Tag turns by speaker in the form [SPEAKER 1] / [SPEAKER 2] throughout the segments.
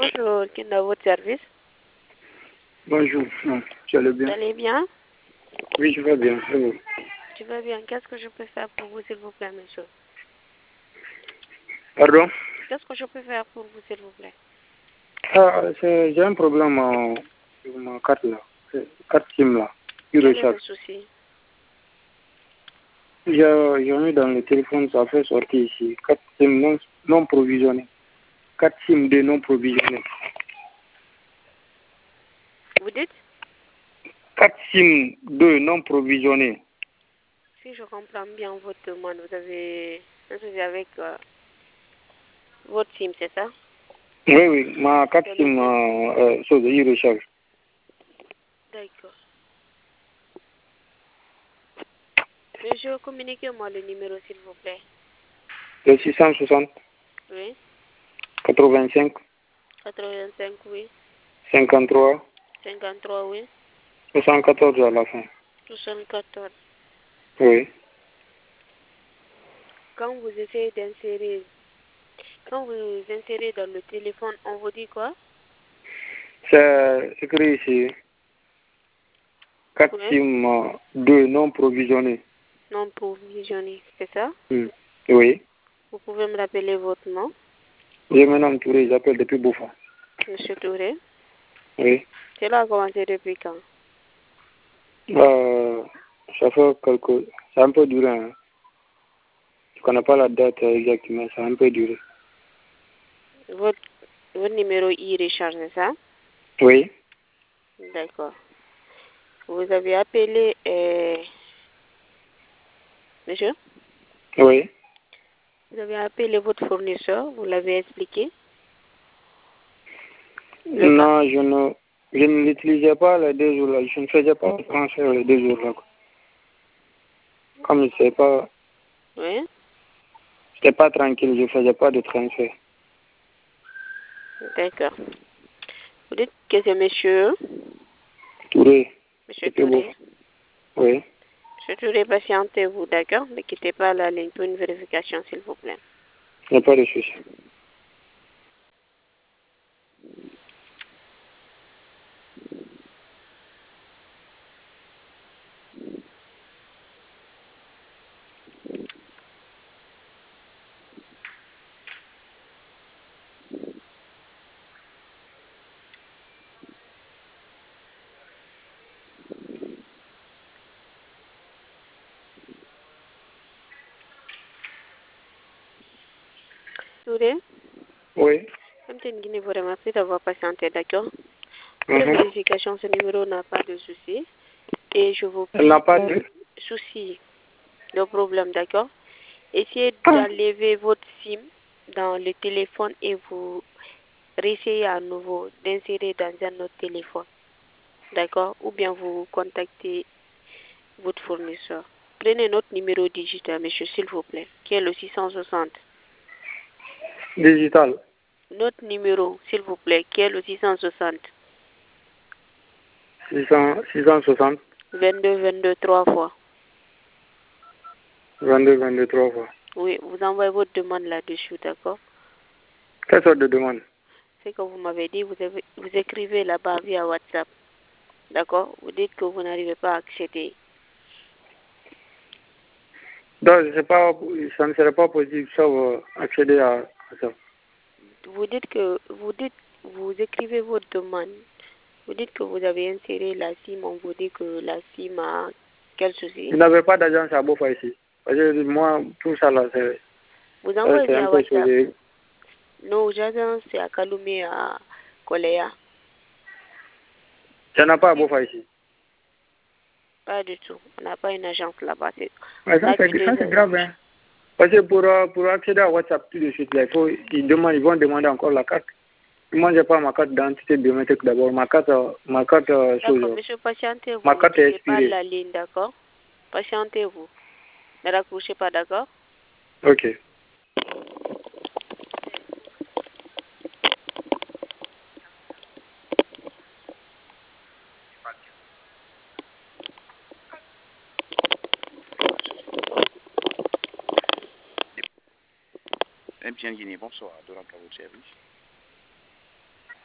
[SPEAKER 1] Bonjour, qui est dans votre service?
[SPEAKER 2] Bonjour, non, tu allais bien?
[SPEAKER 1] Vous allez bien?
[SPEAKER 2] Oui, je vais bien, c'est bon.
[SPEAKER 1] Je vais bien. Qu'est-ce que je peux faire pour vous, s'il vous plaît, monsieur?
[SPEAKER 2] Pardon?
[SPEAKER 1] Qu'est-ce que je peux faire pour vous, s'il vous plaît?
[SPEAKER 2] J'ai un problème sur ma carte là, carte SIM là, qui
[SPEAKER 1] Quel est le
[SPEAKER 2] recharge.
[SPEAKER 1] souci?
[SPEAKER 2] J'ai mis dans le téléphone, ça fait sortir ici, carte SIM non provisionnée. Carte SIM D non provisionnée.
[SPEAKER 1] Vous dites?
[SPEAKER 2] Carte SIM 2 non provisionnée.
[SPEAKER 1] Si je comprends bien votre demande, vous avez un souci avec votre SIM, c'est ça?
[SPEAKER 2] Oui, ma carte SIM, il recharge.
[SPEAKER 1] D'accord. Monsieur, communiquez-moi le numéro, s'il vous plaît.
[SPEAKER 2] Le 660
[SPEAKER 1] Oui.
[SPEAKER 2] 85
[SPEAKER 1] 85, oui.
[SPEAKER 2] 53
[SPEAKER 1] 53, oui.
[SPEAKER 2] 74 à la fin.
[SPEAKER 1] 74.
[SPEAKER 2] Oui.
[SPEAKER 1] Quand vous essayez d'insérer, quand vous insérez dans le téléphone, on vous dit quoi?
[SPEAKER 2] C'est écrit ici. 4
[SPEAKER 1] Oui.
[SPEAKER 2] SIM 2 non provisionnés.
[SPEAKER 1] Non provisionné, c'est ça?
[SPEAKER 2] Oui.
[SPEAKER 1] Vous pouvez me rappeler votre nom?
[SPEAKER 2] Je m'appelle Touré, j'appelle depuis Boufa.
[SPEAKER 1] Monsieur Touré?
[SPEAKER 2] Oui.
[SPEAKER 1] Cela a commencé depuis quand?
[SPEAKER 2] Ça fait quelques... Ça a un peu duré. Hein. Je ne connais pas la date exactement, ça a un peu duré.
[SPEAKER 1] Votre numéro e-recharge, c'est ça?
[SPEAKER 2] Oui.
[SPEAKER 1] D'accord. Vous avez appelé... Monsieur?
[SPEAKER 2] Oui.
[SPEAKER 1] Vous avez appelé votre fournisseur, vous l'avez expliqué?
[SPEAKER 2] Non, je ne l'utilisais pas les 2 jours là. Je ne faisais pas de transfert les 2 jours là. Comme je ne sais pas...
[SPEAKER 1] Oui.
[SPEAKER 2] Je n'étais pas tranquille, je ne faisais pas de transfert.
[SPEAKER 1] D'accord. Vous dites que c'est monsieur?
[SPEAKER 2] Touré.
[SPEAKER 1] Monsieur Touré?
[SPEAKER 2] Oui.
[SPEAKER 1] Monsieur Touré, patientez-vous, d'accord? Ne quittez pas la ligne pour une vérification, s'il vous plaît.
[SPEAKER 2] Il n'y a pas de souci.
[SPEAKER 1] Touré?
[SPEAKER 2] Oui.
[SPEAKER 1] Guinée vous remercie d'avoir patienté, d'accord? Pour la vérification, ce numéro n'a pas de souci. Et je vous prie...
[SPEAKER 2] Elle n'a pas de
[SPEAKER 1] souci, de problème, d'accord? Essayez d'enlever votre SIM dans le téléphone et vous réessayez à nouveau d'insérer dans un autre téléphone, d'accord? Ou bien vous contactez votre fournisseur. Prenez notre numéro digital, monsieur, s'il vous plaît, qui est le 660.
[SPEAKER 2] Digital.
[SPEAKER 1] Notre numéro, s'il vous plaît, qui est le 660.
[SPEAKER 2] 660.
[SPEAKER 1] 22, 3 fois.
[SPEAKER 2] 22, 3 fois.
[SPEAKER 1] Oui, vous envoyez votre demande là-dessus, d'accord?
[SPEAKER 2] Quelle sorte de demande?
[SPEAKER 1] C'est que vous m'avez dit, vous écrivez là-bas via WhatsApp, d'accord? Vous dites que vous n'arrivez pas à accéder.
[SPEAKER 2] Donc, ça ne serait pas possible sauf accéder à ça.
[SPEAKER 1] Vous écrivez votre demande. Vous dites que vous avez inséré la SIM, on vous dit que la SIM a quel souci?
[SPEAKER 2] Vous n'avez pas d'agence à Bofa ici. Parce que moi, tout ça là,
[SPEAKER 1] vous envoyez
[SPEAKER 2] c'est un
[SPEAKER 1] via
[SPEAKER 2] peu
[SPEAKER 1] WhatsApp.
[SPEAKER 2] soudé.
[SPEAKER 1] Nos agences, c'est à Kaloumé, à Koléa.
[SPEAKER 2] Ça n'a pas à Bofa ici.
[SPEAKER 1] Pas du tout. On n'a pas une agence là-bas.
[SPEAKER 2] Ça, c'est grave, hein. Parce que pour accéder à WhatsApp tout de suite, là, ils vont demander encore la carte. Moi, je n'ai pas ma carte d'identité biométrique d'abord. Ma carte
[SPEAKER 1] d'accord, monsieur, patientez-vous.
[SPEAKER 2] Ma carte est
[SPEAKER 1] Ne pas
[SPEAKER 2] expirée.
[SPEAKER 1] la ligne, d'accord? Patientez-vous. Ne raccrochez pas, d'accord?
[SPEAKER 2] Ok.
[SPEAKER 3] MTN Guinée, bonsoir, Doran à votre service.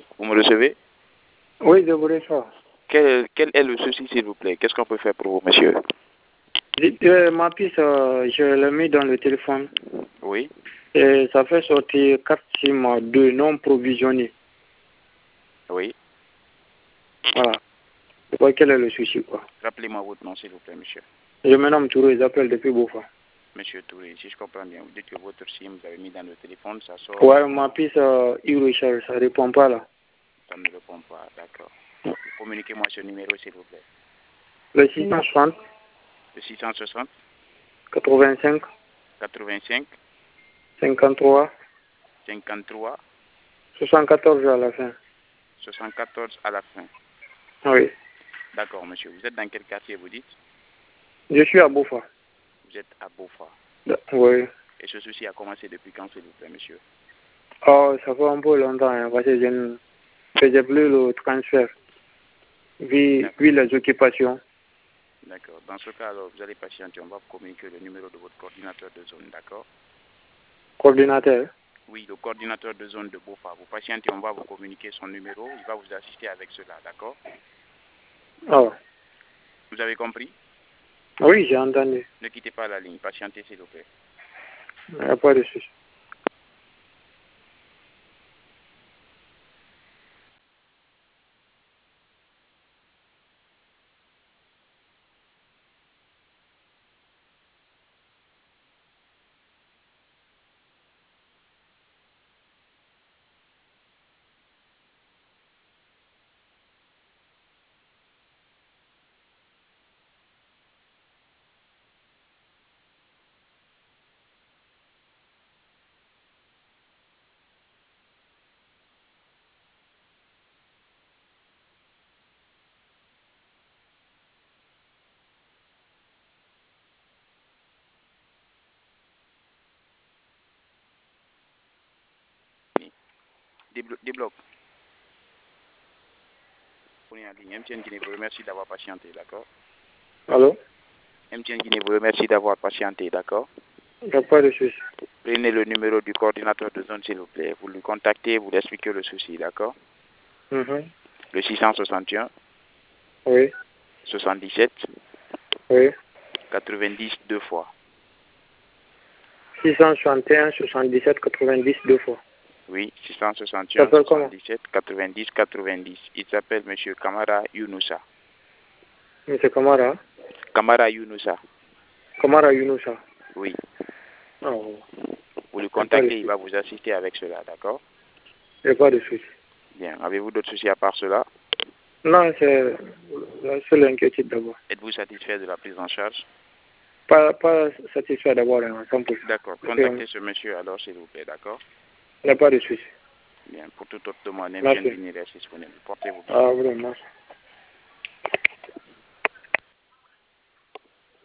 [SPEAKER 3] Vous me recevez?
[SPEAKER 2] Oui, je vous reçois.
[SPEAKER 3] Quel est le souci, s'il vous plaît? Qu'est-ce qu'on peut faire pour vous, monsieur?
[SPEAKER 2] Ma puce, je l'ai mis dans le téléphone.
[SPEAKER 3] Oui.
[SPEAKER 2] Et ça fait sortir 4 SIM 2 non provisionnés.
[SPEAKER 3] Oui.
[SPEAKER 2] Voilà. Je crois quel est le souci, quoi.
[SPEAKER 3] Rappelez-moi votre nom, s'il vous plaît, monsieur.
[SPEAKER 2] Je me nomme Touré, j'appelle depuis Beaufort.
[SPEAKER 3] Monsieur Touré, si je comprends bien, vous dites que votre SIM, vous avez mis dans le téléphone, ça sort...
[SPEAKER 2] Ouais, ma puce, il recharge, ça répond pas là.
[SPEAKER 3] Ça ne répond pas, d'accord. Communiquez-moi ce numéro, s'il vous plaît.
[SPEAKER 2] Le 660.
[SPEAKER 3] Le 660
[SPEAKER 2] 85.
[SPEAKER 3] 85
[SPEAKER 2] 53.
[SPEAKER 3] 53
[SPEAKER 2] 74 à la fin.
[SPEAKER 3] 74 à la fin.
[SPEAKER 2] Oui.
[SPEAKER 3] D'accord, monsieur. Vous êtes dans quel quartier, vous dites?
[SPEAKER 2] Je suis à Beaufort.
[SPEAKER 3] Vous êtes à Beaufort.
[SPEAKER 2] Oui.
[SPEAKER 3] Et ce souci a commencé depuis quand, s'il vous plaît, monsieur?
[SPEAKER 2] Oh, ça fait un peu longtemps, hein, parce que je ne faisais plus le transfert, vu les occupations.
[SPEAKER 3] D'accord. Dans ce cas, alors, vous allez patienter. On va vous communiquer le numéro de votre coordinateur de zone, d'accord?
[SPEAKER 2] Coordinateur?
[SPEAKER 3] Oui, le coordinateur de zone de Beaufort. Vous patientez, on va vous communiquer son numéro. Il va vous assister avec cela, d'accord?
[SPEAKER 2] Oh.
[SPEAKER 3] Vous avez compris?
[SPEAKER 2] Oui, j'ai entendu.
[SPEAKER 3] Ne quittez pas la ligne. Patientez, s'il vous plaît.
[SPEAKER 2] Il n'y a pas de souci.
[SPEAKER 3] Débloque. On est en ligne. MTN Guinée vous remercie d'avoir patienté, d'accord?
[SPEAKER 2] Allô?
[SPEAKER 3] MTN Guinée vous remercie d'avoir patienté, d'accord?
[SPEAKER 2] Il n'y a pas de souci.
[SPEAKER 3] Prenez le numéro du coordinateur de zone, s'il vous plaît. Vous lui contactez, vous lui expliquez le souci, d'accord? Le 661.
[SPEAKER 2] Oui.
[SPEAKER 3] 77.
[SPEAKER 2] Oui.
[SPEAKER 3] 90 deux fois.
[SPEAKER 2] 661, 77, 90 deux fois.
[SPEAKER 3] Oui, 661,
[SPEAKER 2] Ça s'appelle comment?
[SPEAKER 3] 77, 90, 90. Il s'appelle M. Kamara Younoussa.
[SPEAKER 2] Monsieur Kamara?
[SPEAKER 3] Kamara Younoussa.
[SPEAKER 2] Kamara Younoussa?
[SPEAKER 3] Oui.
[SPEAKER 2] Oh.
[SPEAKER 3] Vous le contactez, il va vous assister avec cela, d'accord?
[SPEAKER 2] Il n'y a pas de souci.
[SPEAKER 3] Bien. Avez-vous d'autres soucis à part cela?
[SPEAKER 2] Non, c'est la seule inquiétude d'abord.
[SPEAKER 3] Êtes-vous satisfait de la prise en charge?
[SPEAKER 2] Pas satisfait d'abord, hein, 100%.
[SPEAKER 3] D'accord. Contactez ce monsieur alors, s'il vous plaît, d'accord?
[SPEAKER 2] Il n'y a pas de souci.
[SPEAKER 3] Bien. Pour toute autre demande,
[SPEAKER 2] Merci.
[SPEAKER 3] MTN Guinée reste disponible. Portez-vous bien.
[SPEAKER 2] Ah, vraiment, merci.